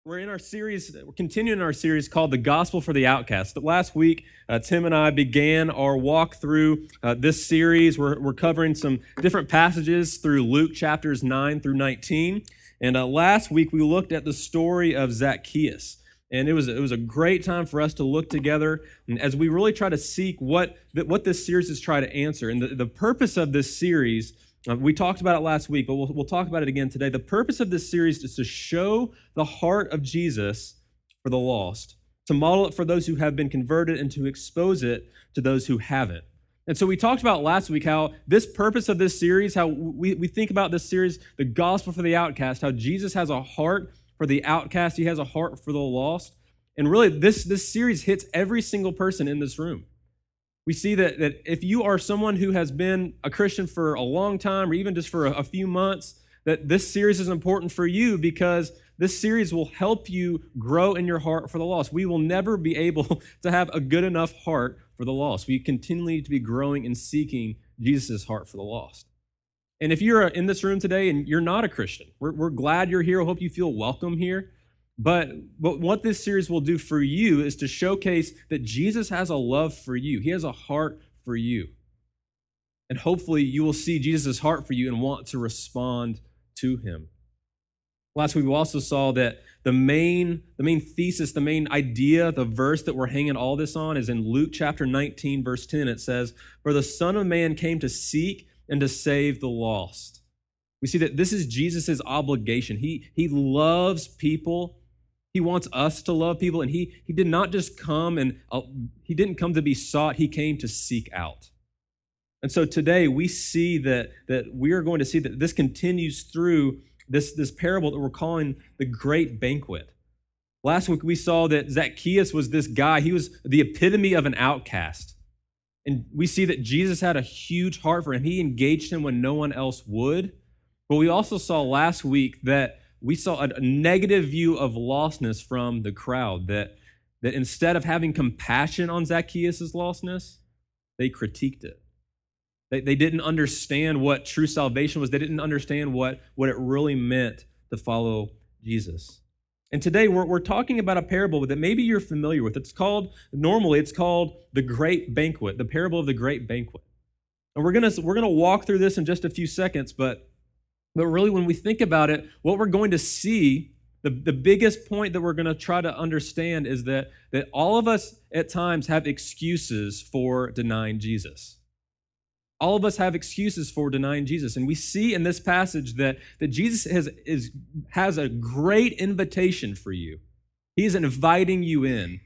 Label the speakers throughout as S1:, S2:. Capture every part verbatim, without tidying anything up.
S1: We're in our series, we're continuing our series called The Gospel for the Outcast. Last week, uh, Tim and I began our walk through uh, this series. We're, we're covering some different passages through Luke chapters nine through nineteen. And uh, last week, we looked at the story of Zacchaeus. And it was, it was a great time for us to look together and as we really try to seek what, what this series is trying to answer. And the, the purpose of this series, Uh, we talked about it last week, but we'll, we'll talk about it again today. The purpose of this series is to show the heart of Jesus for the lost, to model it for those who have been converted, and to expose it to those who haven't. And so we talked about last week how this purpose of this series, how we, we think about this series, the gospel for the outcast, how Jesus has a heart for the outcast, he has a heart for the lost. And really, this, this series hits every single person in this room. We see that, that if you are someone who has been a Christian for a long time or even just for a, a few months, that this series is important for you because this series will help you grow in your heart for the lost. We will never be able to have a good enough heart for the lost. We continually need to be growing and seeking Jesus' heart for the lost. And if you're in this room today and you're not a Christian, we're, we're glad you're here. I hope you feel welcome here. But, but what this series will do for you is to showcase that Jesus has a love for you. He has a heart for you. And hopefully you will see Jesus' heart for you and want to respond to him. Last week we also saw that the main, the main thesis, the main idea, the verse that we're hanging all this on is in Luke chapter nineteen, verse ten. It says, "For the Son of Man came to seek and to save the lost." We see that this is Jesus' obligation. He, he loves people. He wants us to love people, and he, he did not just come and uh, he didn't come to be sought, he came to seek out. And so today we see that, that we are going to see that this continues through this, this parable that we're calling the Great Banquet. Last week we saw that Zacchaeus was this guy, he was the epitome of an outcast. And we see that Jesus had a huge heart for him. He engaged him when no one else would. But we also saw last week that we saw a negative view of lostness from the crowd, that, that instead of having compassion on Zacchaeus' lostness, they critiqued it. They, they didn't understand what true salvation was. They didn't understand what, what it really meant to follow Jesus. And today we're, we're talking about a parable that maybe you're familiar with. It's called, normally it's called the Great Banquet, the parable of the Great Banquet. And we're gonna, we're gonna walk through this in just a few seconds, but But really, when we think about it, what we're going to see, the, the biggest point that we're going to try to understand is that, that all of us at times have excuses for denying Jesus. All of us have excuses for denying Jesus. And we see in this passage that, that Jesus has, is, has a great invitation for you. He is inviting you in.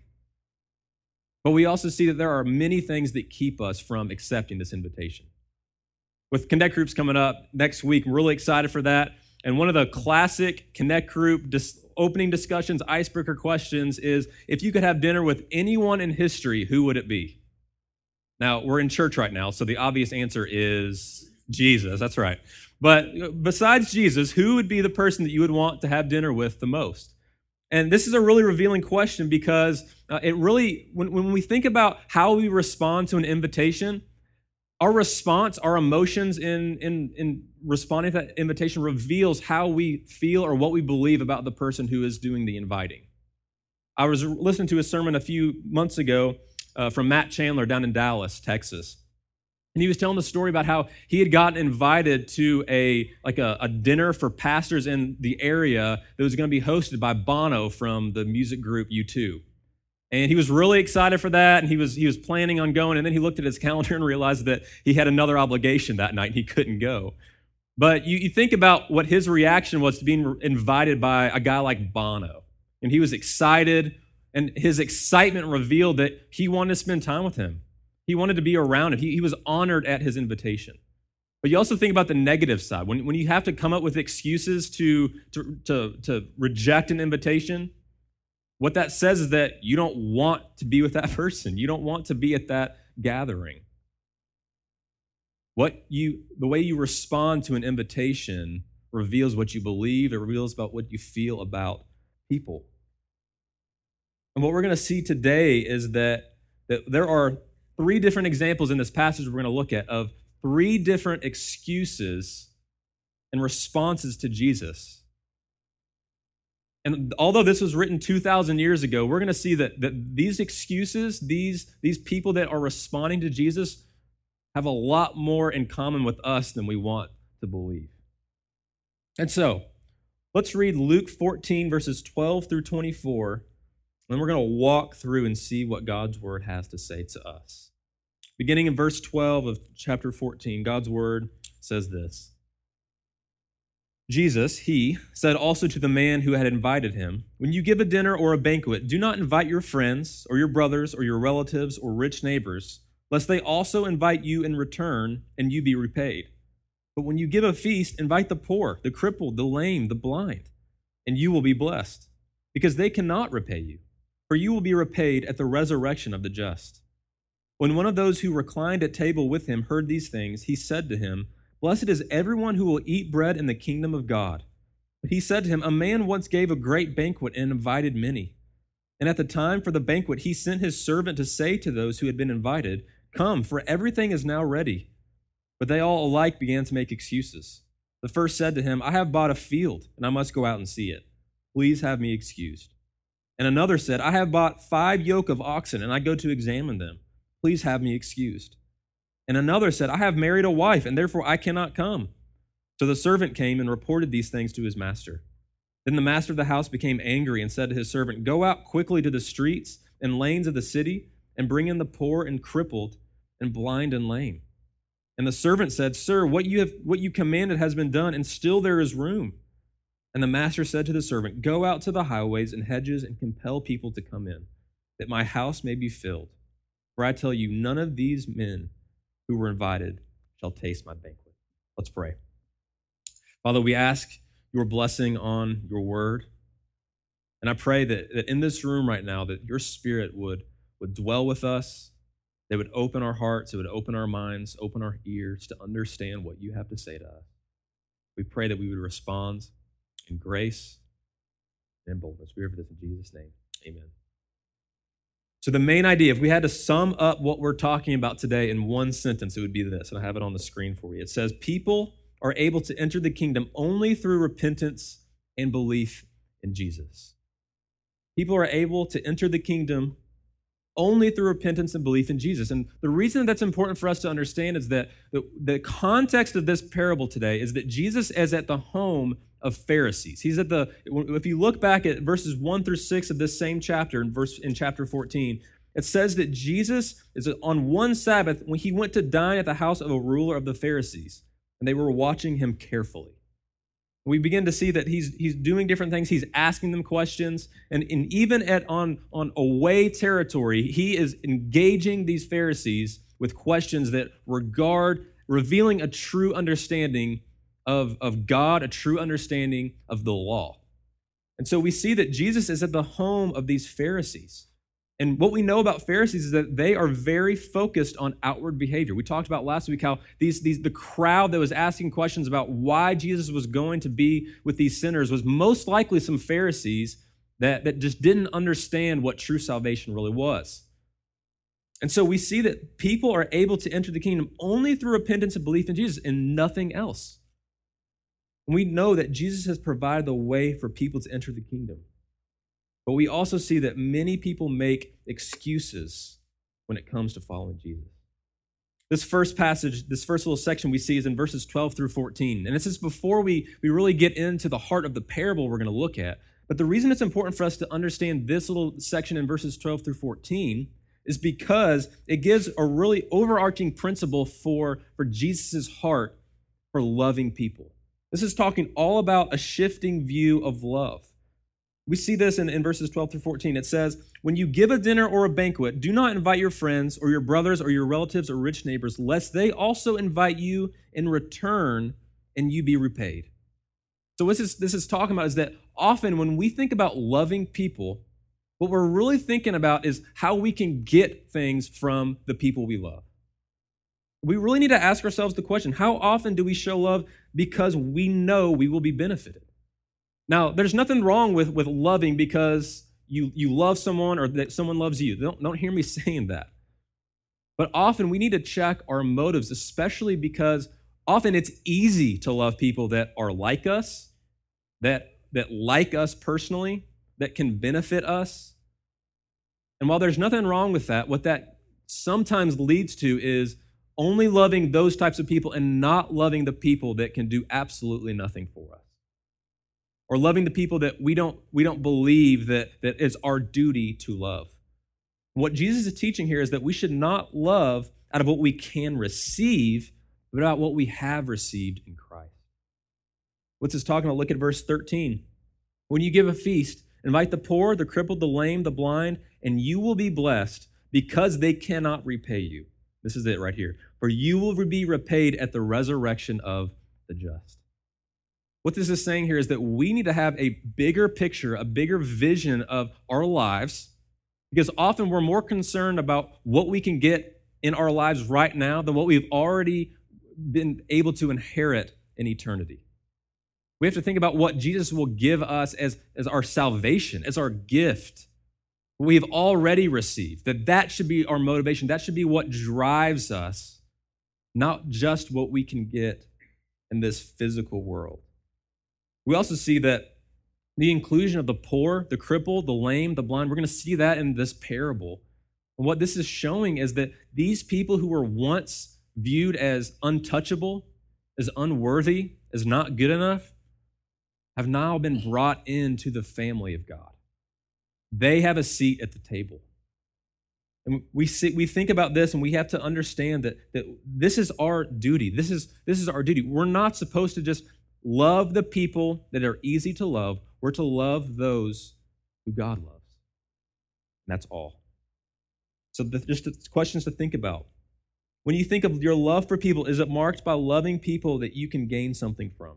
S1: But we also see that there are many things that keep us from accepting this invitation. With Connect Groups coming up next week, I'm really excited for that. And one of the classic Connect Group dis- opening discussions, icebreaker questions is, if you could have dinner with anyone in history, who would it be? Now, we're in church right now, so the obvious answer is Jesus. That's right. But besides Jesus, who would be the person that you would want to have dinner with the most? And this is a really revealing question because uh, it really, when, when we think about how we respond to an invitation, our response, our emotions in, in, in responding to that invitation reveals how we feel or what we believe about the person who is doing the inviting. I was listening to a sermon a few months ago uh, from Matt Chandler down in Dallas, Texas. And he was telling the story about how he had gotten invited to a like a, a dinner for pastors in the area that was going to be hosted by Bono from the music group U two. And he was really excited for that, and he was he was planning on going, and then he looked at his calendar and realized that he had another obligation that night, and he couldn't go. But you, you think about what his reaction was to being invited by a guy like Bono. And he was excited, and his excitement revealed that he wanted to spend time with him. He wanted to be around him. He, he was honored at his invitation. But you also think about the negative side. When, when you have to come up with excuses to, to, to, to reject an invitation, what that says is that you don't want to be with that person. You don't want to be at that gathering. What you, the way you respond to an invitation reveals what you believe. It reveals about what you feel about people. And what we're going to see today is that, that there are three different examples in this passage we're going to look at of three different excuses and responses to Jesus And although this was written two thousand years ago, we're going to see that, that these excuses, these, these people that are responding to Jesus have a lot more in common with us than we want to believe. And so, let's read Luke fourteen, verses twelve through twenty-four, and we're going to walk through and see what God's word has to say to us. Beginning in verse twelve of chapter fourteen, God's word says this. Jesus, he, said also to the man who had invited him, "When you give a dinner or a banquet, do not invite your friends or your brothers or your relatives or rich neighbors, lest they also invite you in return and you be repaid. But when you give a feast, invite the poor, the crippled, the lame, the blind, and you will be blessed, because they cannot repay you, for you will be repaid at the resurrection of the just." When one of those who reclined at table with him heard these things, he said to him, "Blessed is everyone who will eat bread in the kingdom of God." But he said to him, "A man once gave a great banquet and invited many. And at the time for the banquet, he sent his servant to say to those who had been invited, 'Come, for everything is now ready.' But they all alike began to make excuses. The first said to him, 'I have bought a field, and I must go out and see it. Please have me excused.' And another said, 'I have bought five yoke of oxen, and I go to examine them. Please have me excused.' And another said, 'I have married a wife, and therefore I cannot come.' So the servant came and reported these things to his master. Then the master of the house became angry and said to his servant, 'Go out quickly to the streets and lanes of the city, and bring in the poor and crippled and blind and lame.' And the servant said, 'Sir, what you have what you commanded has been done, and still there is room.' And the master said to the servant, 'Go out to the highways and hedges and compel people to come in, that my house may be filled. For I tell you, none of these men who were invited shall taste my banquet.'" Let's pray. Father, we ask your blessing on your word. And I pray that, that in this room right now, that your spirit would, would dwell with us. They would open our hearts, it would open our minds, open our ears to understand what you have to say to us. We pray that we would respond in grace and boldness. We pray for this in Jesus' name. Amen. So the main idea, if we had to sum up what we're talking about today in one sentence, it would be this, and I have it on the screen for you. It says, people are able to enter the kingdom only through repentance and belief in Jesus. People are able to enter the kingdom only through repentance and belief in Jesus. And the reason that's important for us to understand is that the, the context of this parable today is that Jesus is at the home of Pharisees. He's at the, if you look back at verses one through six of this same chapter, in verse in chapter fourteen, it says that Jesus is on one Sabbath when he went to dine at the house of a ruler of the Pharisees, and they were watching him carefully. We begin to see that he's he's doing different things. He's asking them questions. And, and even at on, on away territory, he is engaging these Pharisees with questions that regard, revealing a true understanding of, of God, a true understanding of the law. And so we see that Jesus is at the home of these Pharisees. And what we know about Pharisees is that they are very focused on outward behavior. We talked about last week how these, these the crowd that was asking questions about why Jesus was going to be with these sinners was most likely some Pharisees that, that just didn't understand what true salvation really was. And so we see that people are able to enter the kingdom only through repentance and belief in Jesus and nothing else. And we know that Jesus has provided the way for people to enter the kingdom. But we also see that many people make excuses when it comes to following Jesus. This first passage, this first little section we see is in verses twelve through fourteen. And this is before we, we really get into the heart of the parable we're going to look at. But the reason it's important for us to understand this little section in verses twelve through fourteen is because it gives a really overarching principle for, for Jesus' heart for loving people. This is talking all about a shifting view of love. We see this in, in verses twelve through fourteen. It says, "When you give a dinner or a banquet, do not invite your friends or your brothers or your relatives or rich neighbors, lest they also invite you in return and you be repaid." So what this is, this is talking about is that often when we think about loving people, what we're really thinking about is how we can get things from the people we love. We really need to ask ourselves the question, how often do we show love because we know we will be benefited? Now, there's nothing wrong with, with loving because you, you love someone or that someone loves you. Don't, don't hear me saying that. But often we need to check our motives, especially because often it's easy to love people that are like us, that, that like us personally, that can benefit us. And while there's nothing wrong with that, what that sometimes leads to is only loving those types of people and not loving the people that can do absolutely nothing for us. Or loving the people that we don't, we don't believe that, that it's our duty to love. What Jesus is teaching here is that we should not love out of what we can receive, but out what we have received in Christ. What's this talking about? Look at verse thirteen. When you give a feast, invite the poor, the crippled, the lame, the blind, and you will be blessed because they cannot repay you. This is it right here. For you will be repaid at the resurrection of the just. What this is saying here is that we need to have a bigger picture, a bigger vision of our lives, because often we're more concerned about what we can get in our lives right now than what we've already been able to inherit in eternity. We have to think about what Jesus will give us as, as our salvation, as our gift, what we've already received, that that should be our motivation. That should be what drives us, not just what we can get in this physical world. We also see that the inclusion of the poor, the crippled, the lame, the blind, we're going to see that in this parable. And what this is showing is that these people who were once viewed as untouchable, as unworthy, as not good enough, have now been brought into the family of God. They have a seat at the table. And we see, we think about this, and we have to understand that, that this is our duty. This is, this is our duty. We're not supposed to just love the people that are easy to love. We're to love those who God loves. And that's all. So the, just questions to think about. When you think of your love for people, is it marked by loving people that you can gain something from?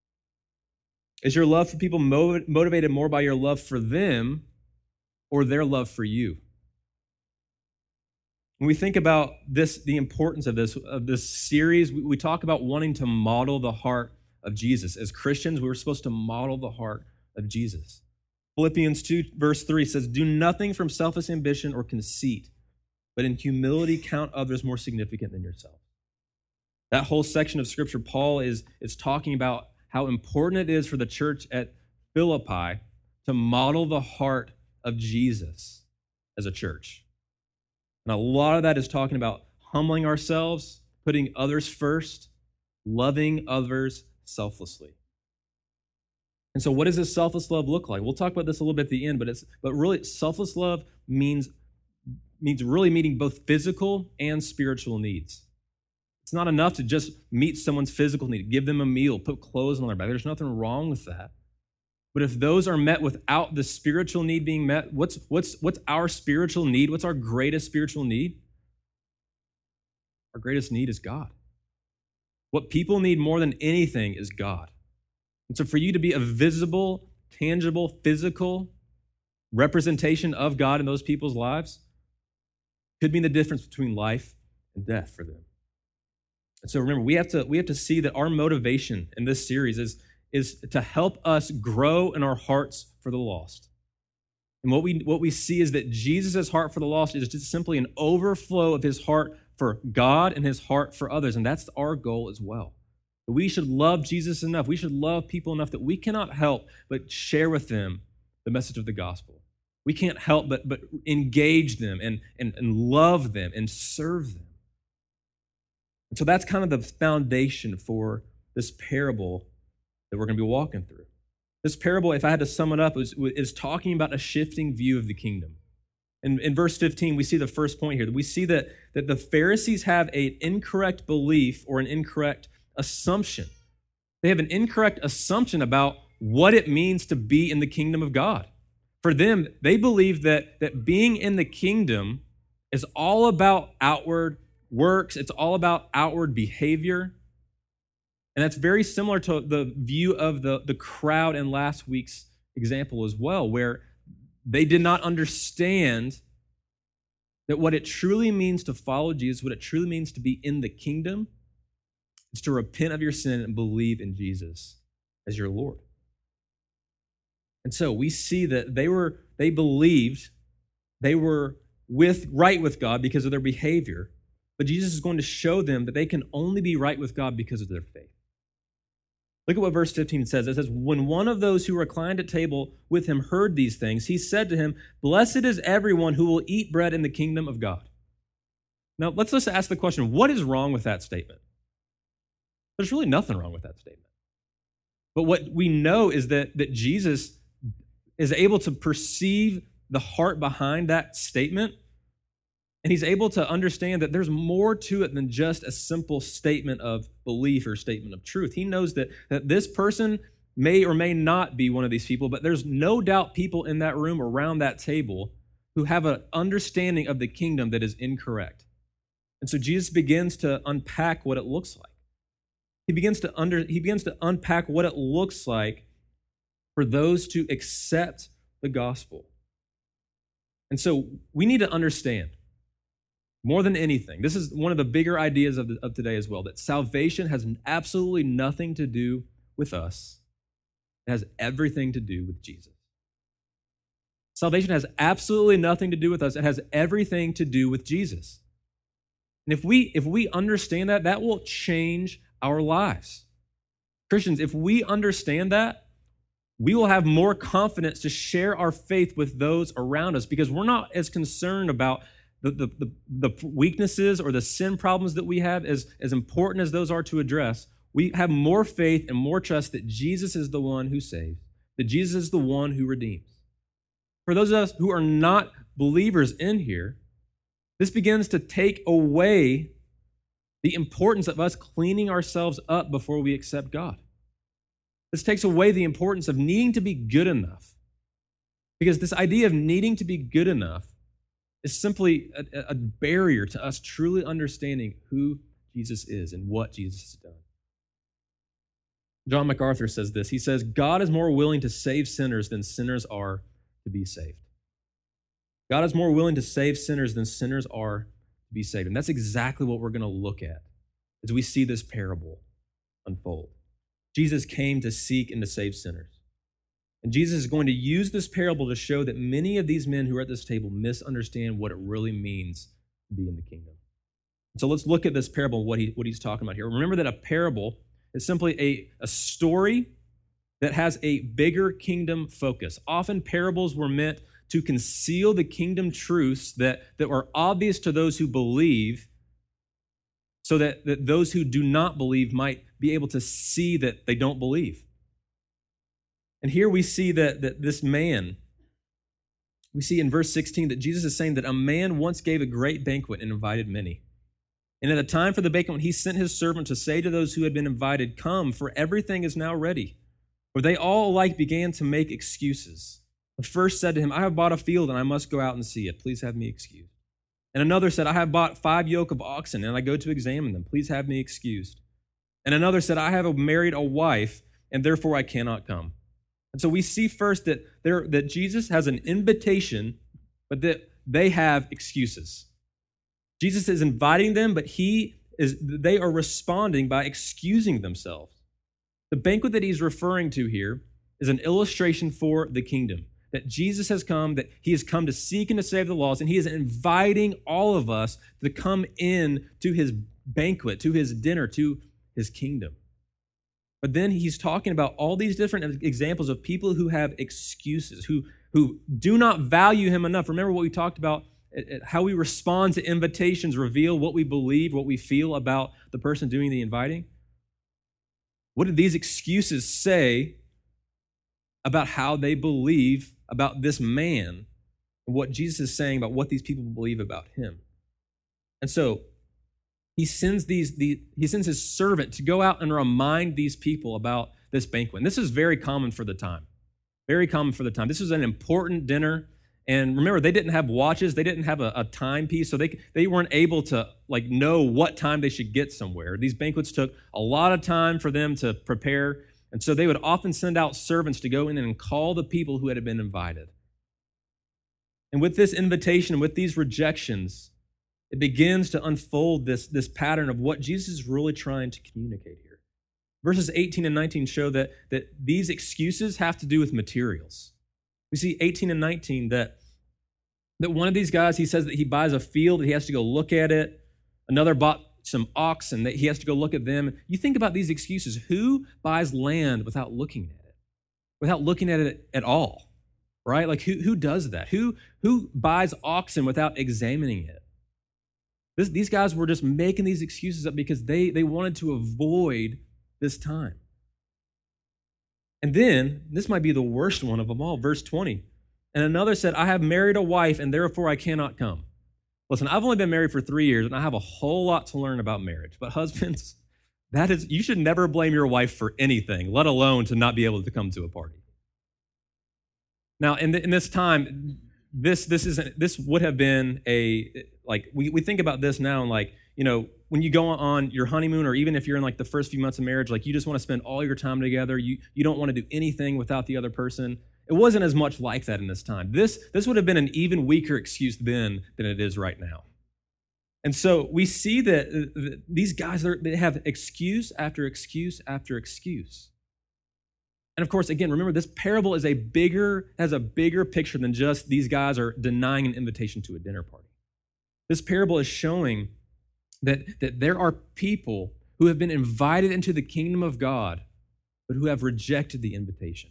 S1: Is your love for people mo- motivated more by your love for them or their love for you? When we think about this, the importance of this, of this series, we, we talk about wanting to model the heart of Jesus. As Christians, we were supposed to model the heart of Jesus. Philippians two, verse three says, do nothing from selfish ambition or conceit, but in humility count others more significant than yourself. That whole section of Scripture, Paul is, is talking about how important it is for the church at Philippi to model the heart of Jesus as a church. And a lot of that is talking about humbling ourselves, putting others first, loving others selflessly. And so what does this selfless love look like? We'll talk about this a little bit at the end, but it's but really selfless love means, means really meeting both physical and spiritual needs. It's not enough to just meet someone's physical need, give them a meal, put clothes on their back. There's nothing wrong with that. But if those are met without the spiritual need being met, what's, what's, what's our spiritual need? What's our greatest spiritual need? Our greatest need is God. What people need more than anything is God. And so for you to be a visible, tangible, physical representation of God in those people's lives could mean the difference between life and death for them. And so remember, we have to, we have to see that our motivation in this series is, is to help us grow in our hearts for the lost. And what we, what we see is that Jesus' heart for the lost is just simply an overflow of his heart for God and his heart for others. And that's our goal as well. We should love Jesus enough. We should love people enough that we cannot help but share with them the message of the gospel. We can't help but, but engage them and, and, and love them and serve them. And so that's kind of the foundation for this parable that we're going to be walking through. This parable, if I had to sum it up, is, is talking about a shifting view of the kingdom. In, in verse fifteen, we see the first point here. We see that, that the Pharisees have an incorrect belief or an incorrect assumption. They have an incorrect assumption about what it means to be in the kingdom of God. For them, they believe that, that being in the kingdom is all about outward works. It's all about outward behavior. And that's very similar to the view of the, the crowd in last week's example as well, where they did not understand that what it truly means to follow Jesus, what it truly means to be in the kingdom, is to repent of your sin and believe in Jesus as your Lord. And so we see that they were, they believed they were with right with God because of their behavior, but Jesus is going to show them that they can only be right with God because of their faith. Look at what verse fifteen says. It says, when one of those who reclined at table with him heard these things, he said to him, blessed is everyone who will eat bread in the kingdom of God. Now, let's just ask the question, what is wrong with that statement? There's really nothing wrong with that statement. But what we know is that, that Jesus is able to perceive the heart behind that statement, and he's able to understand that there's more to it than just a simple statement of belief or statement of truth. He knows that, that this person may or may not be one of these people, but there's no doubt people in that room around that table who have an understanding of the kingdom that is incorrect. And so Jesus begins to unpack what it looks like. He begins to under he begins to unpack what it looks like for those to accept the gospel. And so we need to understand, more than anything, this is one of the bigger ideas of, the, of today as well, that salvation has absolutely nothing to do with us. It has everything to do with Jesus. Salvation has absolutely nothing to do with us. It has everything to do with Jesus. And if we if we understand that, that will change our lives. Christians, if we understand that, we will have more confidence to share our faith with those around us, because we're not as concerned about the, the, the, the weaknesses or the sin problems that we have, as, as important as those are to address. We have more faith and more trust that Jesus is the one who saves, that Jesus is the one who redeems. For those of us who are not believers in here, this begins to take away the importance of us cleaning ourselves up before we accept God. This takes away the importance of needing to be good enough. Because this idea of needing to be good enough is simply a, a barrier to us truly understanding who Jesus is and what Jesus has done. John MacArthur says this. He says, God is more willing to save sinners than sinners are to be saved. God is more willing to save sinners than sinners are to be saved. And that's exactly what we're going to look at as we see this parable unfold. Jesus came to seek and to save sinners. And Jesus is going to use this parable to show that many of these men who are at this table misunderstand what it really means to be in the kingdom. So let's look at this parable and what, he, what he's talking about here. Remember that a parable is simply a, a story that has a bigger kingdom focus. Often parables were meant to conceal the kingdom truths that, that are obvious to those who believe, so that, that those who do not believe might be able to see that they don't believe. And here we see that, that this man, we see in verse sixteen that Jesus is saying that a man once gave a great banquet and invited many. And at the time for the banquet, he sent his servant to say to those who had been invited, come, for everything is now ready. For they all alike began to make excuses. The first said to him, I have bought a field and I must go out and see it. Please have me excused. And another said, I have bought five yoke of oxen and I go to examine them. Please have me excused. And another said, I have married a wife and therefore I cannot come. And so we see first that there that Jesus has an invitation, but that they have excuses. Jesus is inviting them, but he is they are responding by excusing themselves. The banquet that he's referring to here is an illustration for the kingdom. That Jesus has come, that he has come to seek and to save the lost, and he is inviting all of us to come in to his banquet, to his dinner, to his kingdom. But then he's talking about all these different examples of people who have excuses, who, who do not value him enough. Remember what we talked about, how we respond to invitations reveal what we believe, what we feel about the person doing the inviting. What did these excuses say about how they believe about this man and what Jesus is saying about what these people believe about him? And so he sends these, the, he sends his servant to go out and remind these people about this banquet. And this is very common for the time. Very common for the time. This was an important dinner. And remember, they didn't have watches. They didn't have a, a timepiece. So they, they weren't able to like know what time they should get somewhere. These banquets took a lot of time for them to prepare. And so they would often send out servants to go in and call the people who had been invited. And with this invitation, with these rejections, it begins to unfold this, this pattern of what Jesus is really trying to communicate here. Verses eighteen and nineteen show that, that these excuses have to do with materials. We see eighteen and nineteen that, that one of these guys, he says that he buys a field, he has to go look at it. Another bought some oxen that he has to go look at them. You think about these excuses. Who buys land without looking at it, without looking at it at all, right? Like who, who does that? Who, who buys oxen without examining it? This, these guys were just making these excuses up because they, they wanted to avoid this time. And then, this might be the worst one of them all, verse twenty. And another said, I have married a wife, and therefore I cannot come. Listen, I've only been married for three years, and I have a whole lot to learn about marriage. But husbands, that is, you should never blame your wife for anything, let alone to not be able to come to a party. Now, in, the, in this time, this this isn't this would have been a like we, we think about this now and like, you know, when you go on your honeymoon, or even if you're in like the first few months of marriage, like you just want to spend all your time together. You you don't want to do anything without the other person. It wasn't as much like that in this time. This this would have been an even weaker excuse then than it is right now. And so we see that uh, these guys are, they have excuse after excuse after excuse. And of course, again, remember this parable is a bigger has a bigger picture than just these guys are denying an invitation to a dinner party. This parable is showing that, that there are people who have been invited into the kingdom of God, but who have rejected the invitation.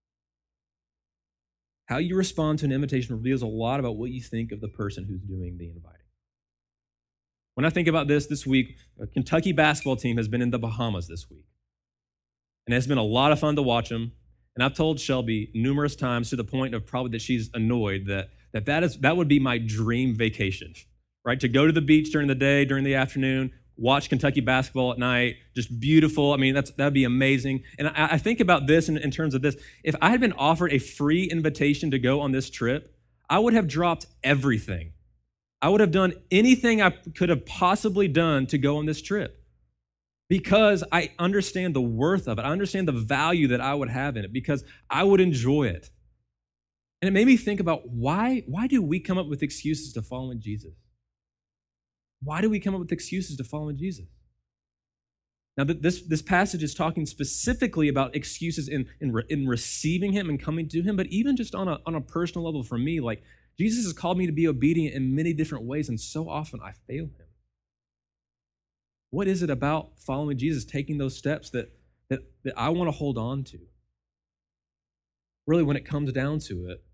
S1: How you respond to an invitation reveals a lot about what you think of the person who's doing the inviting. When I think about this this week, a Kentucky basketball team has been in the Bahamas this week. And it's been a lot of fun to watch them. And I've told Shelby numerous times to the point of probably that she's annoyed that that, that, is, that would be my dream vacation, right? To go to the beach during the day, during the afternoon, watch Kentucky basketball at night, just beautiful. I mean, that's that'd be amazing. And I, I think about this in, in terms of this. If I had been offered a free invitation to go on this trip, I would have dropped everything. I would have done anything I could have possibly done to go on this trip because I understand the worth of it. I understand the value that I would have in it because I would enjoy it. And it made me think about why, why do we come up with excuses to follow in Jesus? Why do we come up with excuses to follow in Jesus? Now, this, this passage is talking specifically about excuses in, in, in receiving him and coming to him, but even just on a, on a personal level for me, like Jesus has called me to be obedient in many different ways, and so often I fail him. What is it about following Jesus, taking those steps that, that, that I want to hold on to? Really, when it comes down to it,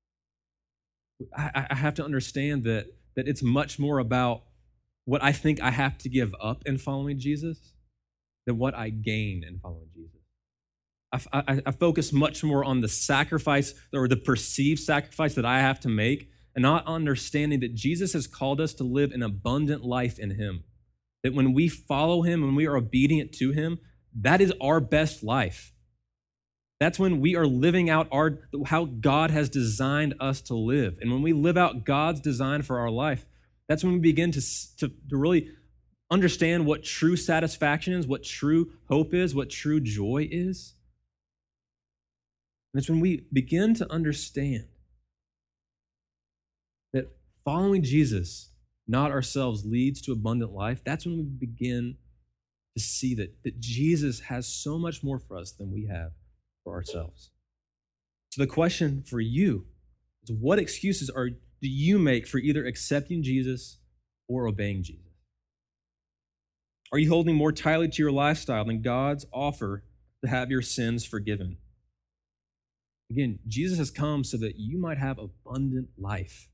S1: I, I have to understand that, that it's much more about what I think I have to give up in following Jesus than what I gain in following Jesus. I, I, I focus much more on the sacrifice or the perceived sacrifice that I have to make and not understanding that Jesus has called us to live an abundant life in him. That when we follow him, when we are obedient to him, that is our best life. That's when we are living out our how God has designed us to live. And when we live out God's design for our life, that's when we begin to, to, to really understand what true satisfaction is, what true hope is, what true joy is. And it's when we begin to understand that following Jesus, not ourselves, leads to abundant life. That's when we begin to see that, that Jesus has so much more for us than we have for ourselves. So the question for you is, what excuses are do you make for either accepting Jesus or obeying Jesus? Are you holding more tightly to your lifestyle than God's offer to have your sins forgiven? Again, Jesus has come so that you might have abundant life.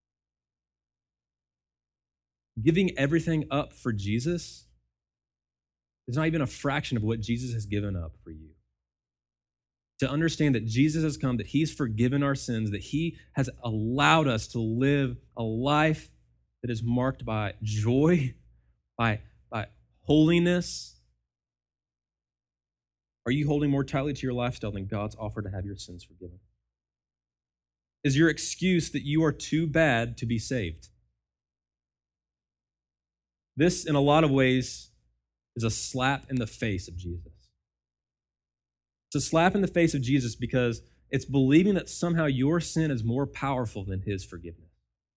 S1: Giving everything up for Jesus is not even a fraction of what Jesus has given up for you. To understand that Jesus has come, that he's forgiven our sins, that he has allowed us to live a life that is marked by joy, by, by holiness. Are you holding more tightly to your lifestyle than God's offer to have your sins forgiven? Is your excuse that you are too bad to be saved? This, in a lot of ways, is a slap in the face of Jesus. It's a slap in the face of Jesus because it's believing that somehow your sin is more powerful than his forgiveness.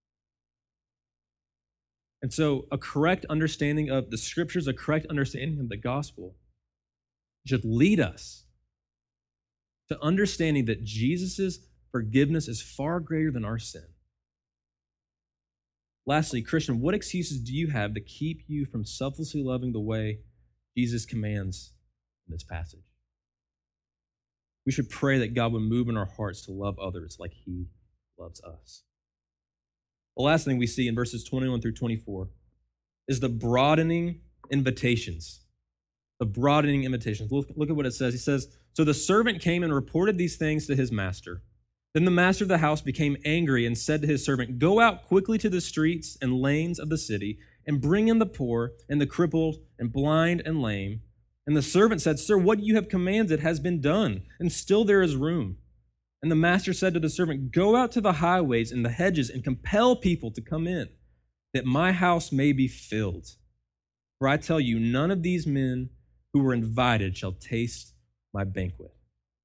S1: And so a correct understanding of the scriptures, a correct understanding of the gospel should lead us to understanding that Jesus' forgiveness is far greater than our sin. Lastly, Christian, what excuses do you have to keep you from selflessly loving the way Jesus commands in this passage? We should pray that God would move in our hearts to love others like he loves us. The last thing we see in verses twenty-one through twenty-four is the broadening invitations. The broadening invitations. Look, look at what it says. He says, "So the servant came and reported these things to his master. Then the master of the house became angry and said to his servant, 'Go out quickly to the streets and lanes of the city and bring in the poor and the crippled and blind and lame.' And the servant said, 'Sir, what you have commanded has been done, and still there is room.' And the master said to the servant, 'Go out to the highways and the hedges and compel people to come in, that my house may be filled. For I tell you, none of these men who were invited shall taste my banquet.'"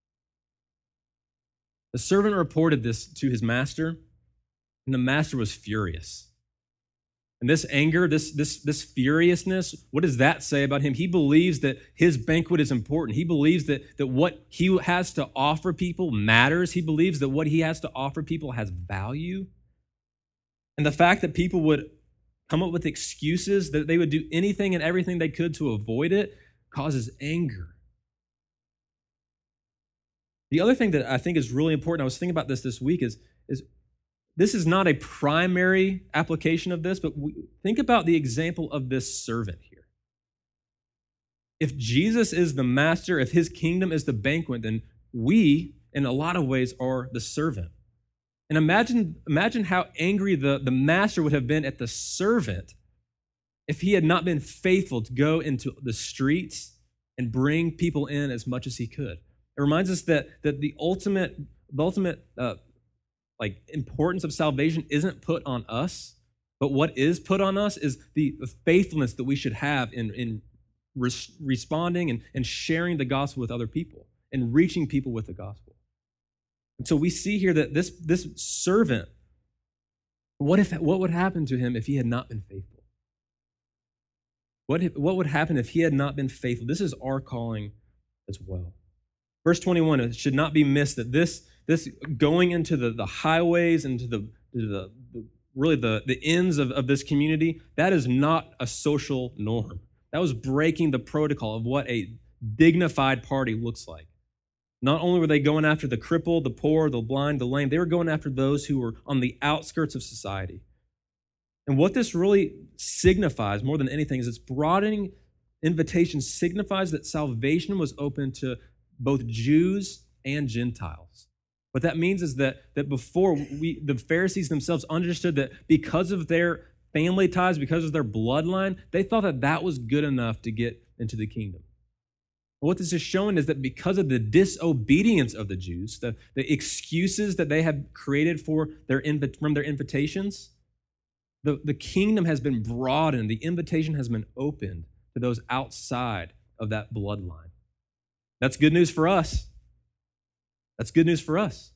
S1: The servant reported this to his master, and the master was furious. And this anger, this, this, this furiousness, what does that say about him? He believes that his banquet is important. He believes that, that what he has to offer people matters. He believes that what he has to offer people has value. And the fact that people would come up with excuses, that they would do anything and everything they could to avoid it, causes anger. The other thing that I think is really important, I was thinking about this this week, is, is this is not a primary application of this, but we, think about the example of this servant here. If Jesus is the master, if his kingdom is the banquet, then we, in a lot of ways, are the servant. And imagine, imagine how angry the, the master would have been at the servant if he had not been faithful to go into the streets and bring people in as much as he could. It reminds us that, that the ultimate, the ultimate uh, like importance of salvation isn't put on us, but what is put on us is the faithfulness that we should have in, in res- responding and, and sharing the gospel with other people and reaching people with the gospel. And so we see here that this, this servant, what if what would happen to him if he had not been faithful? What, if, what would happen if he had not been faithful? This is our calling as well. Verse twenty-one, it should not be missed that this, this going into the, the highways and to the, to the, the really the, the ends of, of this community, that is not a social norm. That was breaking the protocol of what a dignified party looks like. Not only were they going after the crippled, the poor, the blind, the lame, they were going after those who were on the outskirts of society. And what this really signifies more than anything is this broadening invitation signifies that salvation was open to both Jews and Gentiles. What that means is that, that before we, the Pharisees themselves understood that because of their family ties, because of their bloodline, they thought that that was good enough to get into the kingdom. What this is showing is that because of the disobedience of the Jews, the, the excuses that they have created for their invi- from their invitations, the, the kingdom has been broadened, the invitation has been opened to those outside of that bloodline. That's good news for us. That's good news for us.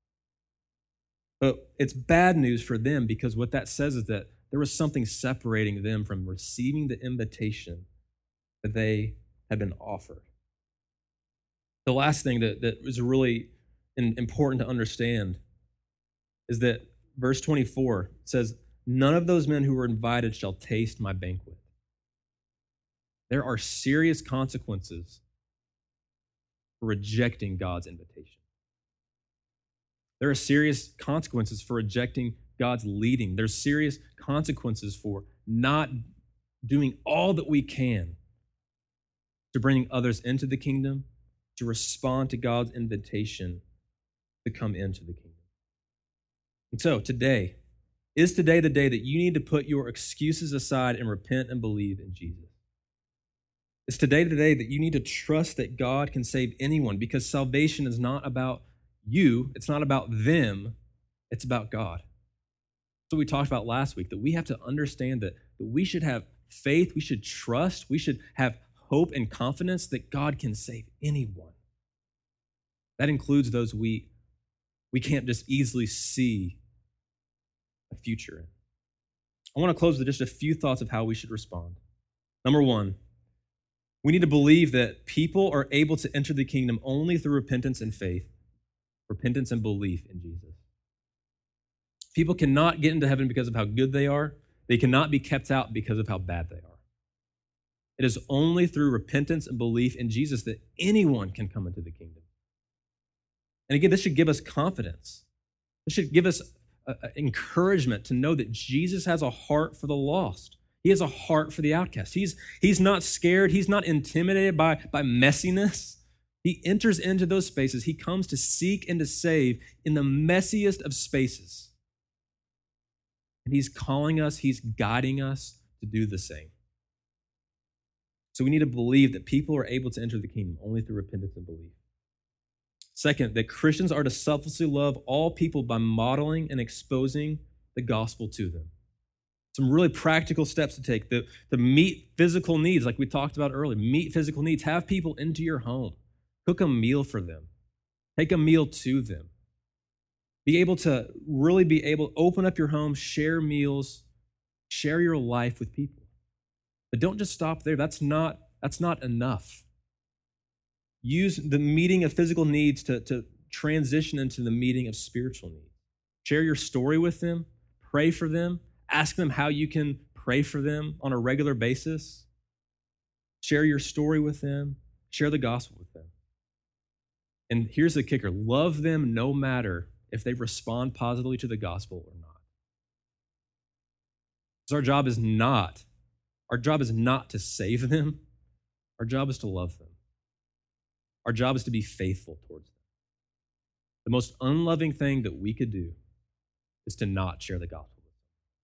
S1: But it's bad news for them because what that says is that there was something separating them from receiving the invitation that they had been offered. The last thing that, that is really important to understand is that verse twenty-four says, "None of those men who were invited shall taste my banquet." There are serious consequences for rejecting God's invitation. There are serious consequences for rejecting God's leading. There's serious consequences for not doing all that we can to bring others into the kingdom, to respond to God's invitation to come into the kingdom. And so today, is today the day that you need to put your excuses aside and repent and believe in Jesus? It's today the day that you need to trust that God can save anyone because salvation is not about you, it's not about them, it's about God. That's what we talked about last week, that we have to understand that, that we should have faith, we should trust, we should have hope and confidence that God can save anyone. That includes those we, we can't just easily see a future in. I want to close with just a few thoughts of how we should respond. Number one, we need to believe that people are able to enter the kingdom only through repentance and faith, repentance and belief in Jesus. People cannot get into heaven because of how good they are. They cannot be kept out because of how bad they are. It is only through repentance and belief in Jesus that anyone can come into the kingdom. And again, this should give us confidence. This should give us uh, encouragement to know that Jesus has a heart for the lost. He has a heart for the outcast. He's, he's not scared. He's not intimidated by, by messiness. He enters into those spaces. He comes to seek and to save in the messiest of spaces. And he's calling us, he's guiding us to do the same. So we need to believe that people are able to enter the kingdom only through repentance and belief. Second, that Christians are to selflessly love all people by modeling and exposing the gospel to them. Some really practical steps to take. The, to meet physical needs, like we talked about earlier. Meet physical needs. Have people into your home. Cook a meal for them. Take a meal to them. Be able to really be able to open up your home, share meals, share your life with people. But don't just stop there. That's not, that's not enough. Use the meeting of physical needs to, to transition into the meeting of spiritual needs. Share your story with them. Pray for them. Ask them how you can pray for them on a regular basis. Share your story with them. Share the gospel with them. And here's the kicker. Love them no matter if they respond positively to the gospel or not. Because our job is not, our job is not to save them. Our job is to love them. Our job is to be faithful towards them. The most unloving thing that we could do is to not share the gospel with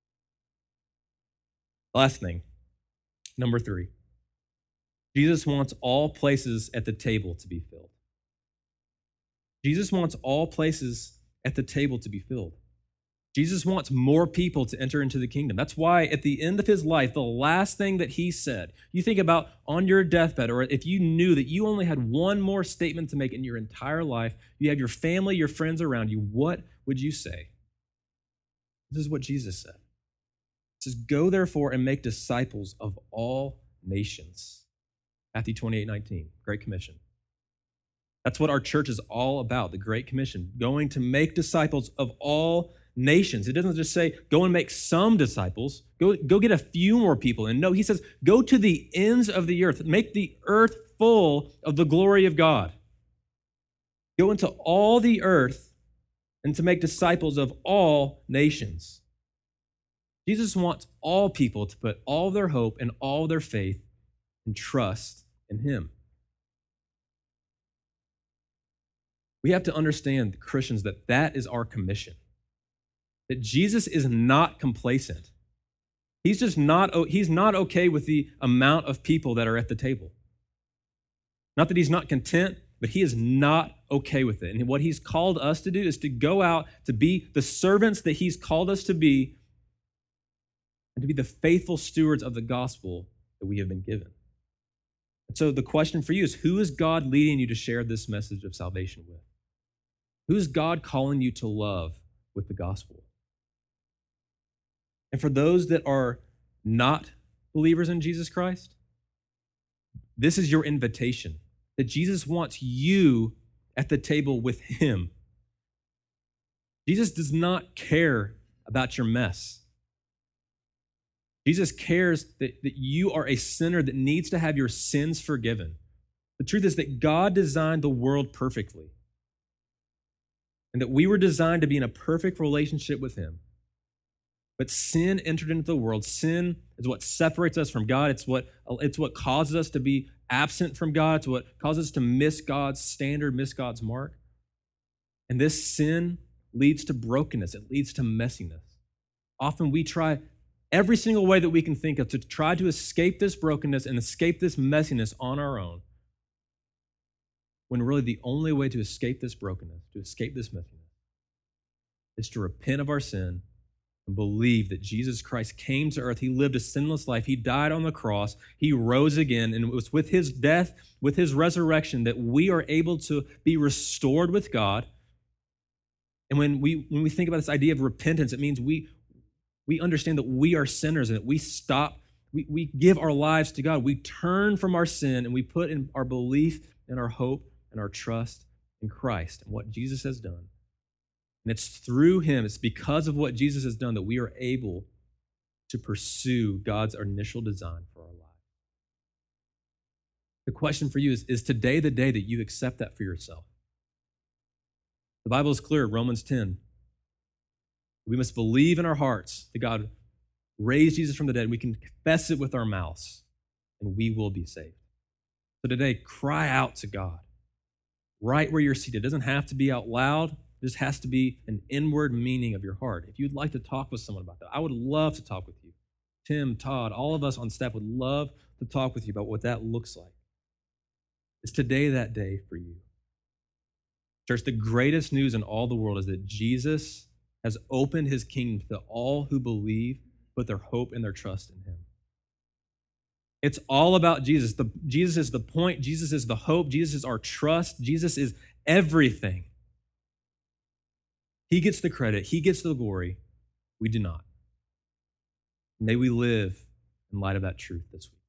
S1: them. Last thing, number three. Jesus wants all places at the table to be filled. Jesus wants all places at the table to be filled. Jesus wants more people to enter into the kingdom. That's why at the end of his life, the last thing that he said, you think about on your deathbed, or if you knew that you only had one more statement to make in your entire life, you have your family, your friends around you, what would you say? This is what Jesus said. He says, go therefore and make disciples of all nations. Matthew twenty-eight nineteen, Great Commission. That's what our church is all about, the Great Commission, going to make disciples of all nations. It doesn't just say, go and make some disciples, go, go get a few more people. And no, he says, go to the ends of the earth, make the earth full of the glory of God. Go into all the earth and to make disciples of all nations. Jesus wants all people to put all their hope and all their faith and trust in him. We have to understand, Christians, that that is our commission. That Jesus is not complacent. He's just not, he's not okay with the amount of people that are at the table. Not that he's not content, but he is not okay with it. And what he's called us to do is to go out to be the servants that he's called us to be and to be the faithful stewards of the gospel that we have been given. And so the question for you is, who is God leading you to share this message of salvation with? Who is God calling you to love with the gospel? And for those that are not believers in Jesus Christ, this is your invitation, that Jesus wants you at the table with him. Jesus does not care about your mess. Jesus cares that, that you are a sinner that needs to have your sins forgiven. The truth is that God designed the world perfectly, and that we were designed to be in a perfect relationship with him. But sin entered into the world. Sin is what separates us from God. It's what, it's what causes us to be absent from God. It's what causes us to miss God's standard, miss God's mark. And this sin leads to brokenness. It leads to messiness. Often we try every single way that we can think of to try to escape this brokenness and escape this messiness on our own, when really the only way to escape this brokenness, to escape this messiness, is to repent of our sin and believe that Jesus Christ came to earth. He lived a sinless life. He died on the cross. He rose again. And it was with his death, with his resurrection, that we are able to be restored with God. And when we when we think about this idea of repentance, it means we we understand that we are sinners and that we stop, we, we give our lives to God. We turn from our sin and we put in our belief and our hope and our trust in Christ and what Jesus has done. And it's through him, it's because of what Jesus has done that we are able to pursue God's initial design for our lives. The question for you is, is today the day that you accept that for yourself? The Bible is clear, Romans ten. We must believe in our hearts that God raised Jesus from the dead. We can confess it with our mouths, and we will be saved. So today, cry out to God right where you're seated. It doesn't have to be out loud. It just has to be an inward meaning of your heart. If you'd like to talk with someone about that, I would love to talk with you. Tim, Todd, all of us on staff would love to talk with you about what that looks like. Is today that day for you? Church, the greatest news in all the world is that Jesus has opened his kingdom to all who believe, put their hope and their trust in him. It's all about Jesus. The, Jesus is the point. Jesus is the hope. Jesus is our trust. Jesus is everything. He gets the credit. He gets the glory. We do not. May we live in light of that truth this week.